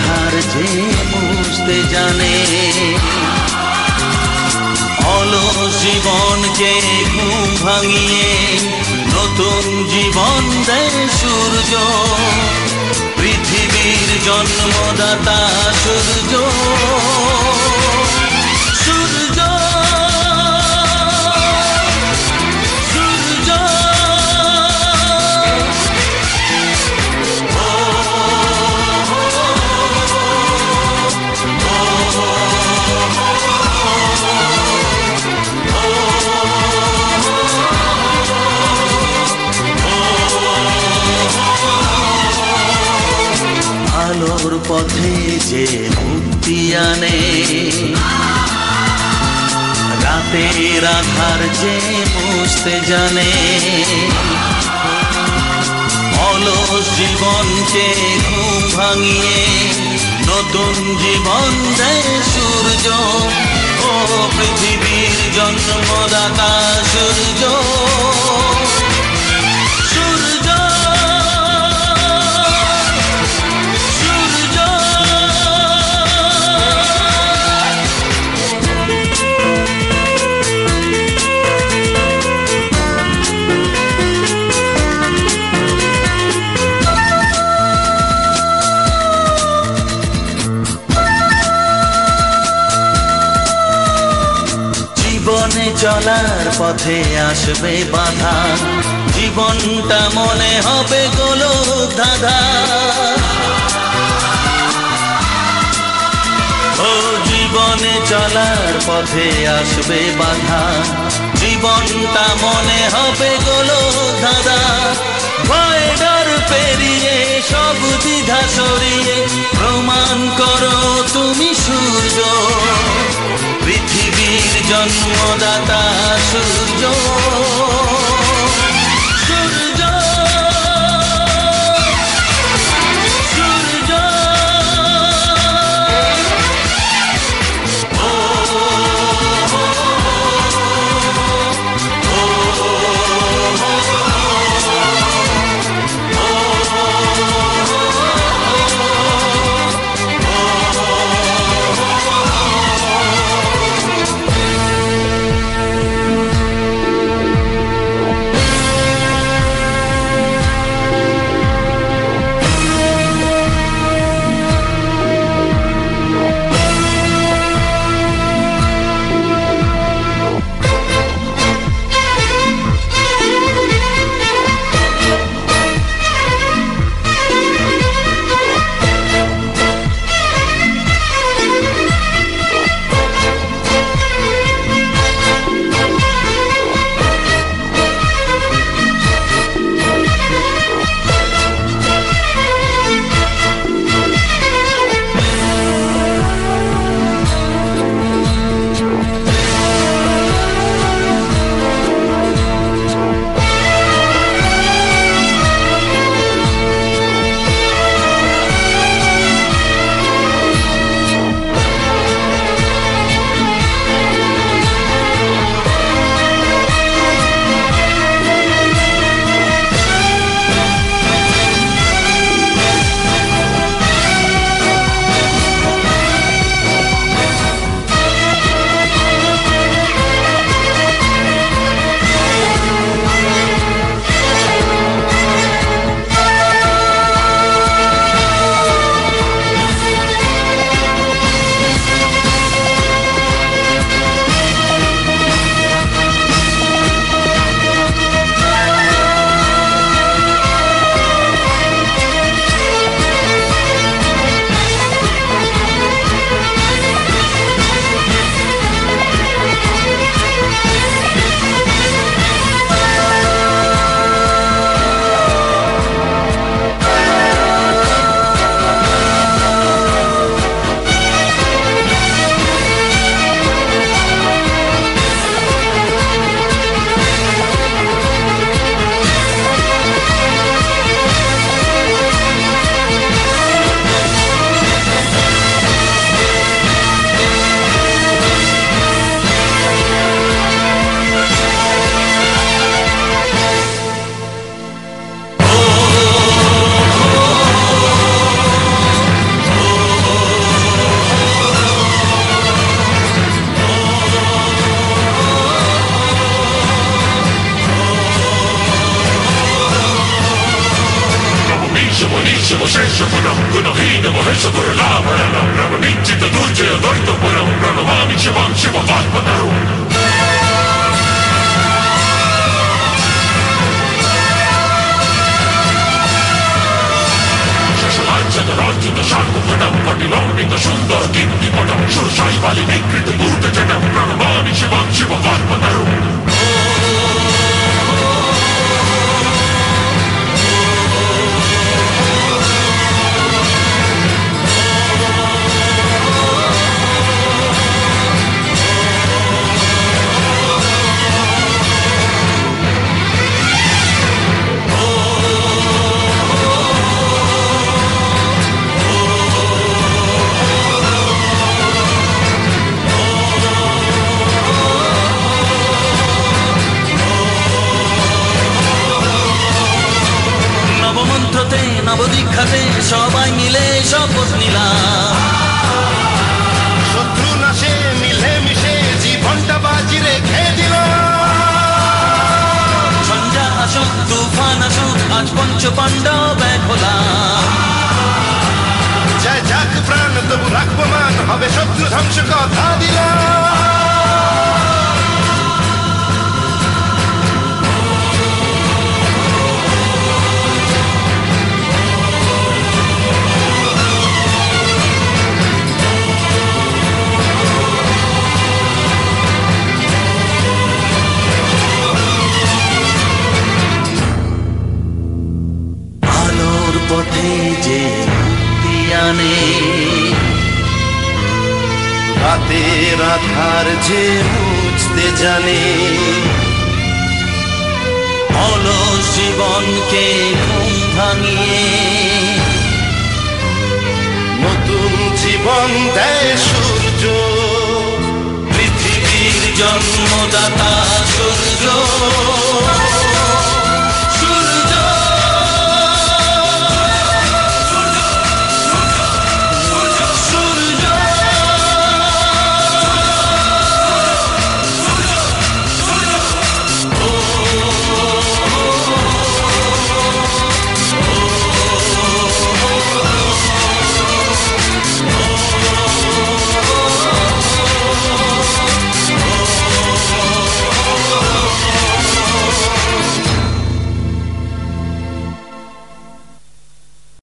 আধার যে মুছতে জানে, অলস জীবনকে ঘুম ভাঙিয়ে নতুন জীবন দেয় সূর্য, পৃথিবীর জন্মদাতা সূর্য। সূর্য সূর্য আলোর পথে যে মুক্তি আনে, রাতের আধার যে মুছতে জানে, অলস জীবনকে ঘুম ভাঙিয়ে নতুন জীবন দেয় সূর্য, ও পৃথিবীর জন্মদাতা সূর্য। জীবনে চলার পথে আসবে বাধা, জীবনটা মনে হবে গোলক ধাঁধা। ও জীবনে চলার পথে আসবে বাধা, জীবনটা মনে হবে গোলক ধাঁধা। ভয় ডর পেরিয়ে সব দ্বিধা সরিয়ে প্রমাণ করো তুমি সূর্য, পৃথিবীর জন্মদাতা সূর্য। সূর্য সূর্য మహేశపురం గుణహీన మహేశపుర లాభరణం రమణించిత దుర్జయ దైతపురం ప్రణమామి శివం శివమాత్మనరు శశలాంఛనరాజ్యుత శాంతపటం పటిలోనిత సుందర కీర్తిపటం సురసాయి బలి వికృత భూత జనం ప్రణమామి శివం శివమాత్మనరు নবদীক্ষাতে সবাই মিলে শপথ নিলাম শত্রু নাশে মিলে মিশে জীবনটা বাজি রেখে দিল সন্ধ্যা আসুক তুফান আসুক আজ পঞ্চ পাণ্ডব এক হলাম জয় যাক প্রাণ তবু রাখবো মান হবে শত্রু ধ্বংস কথা দিলাম পথে যে তিয়ানে রাতের আধার যে বুঝতে জানে অলস জীবনকে ঘুম ভাঙিয়ে নতুন জীবন দেয় সূর্য পৃথিবীর জন্মদাতা সূর্য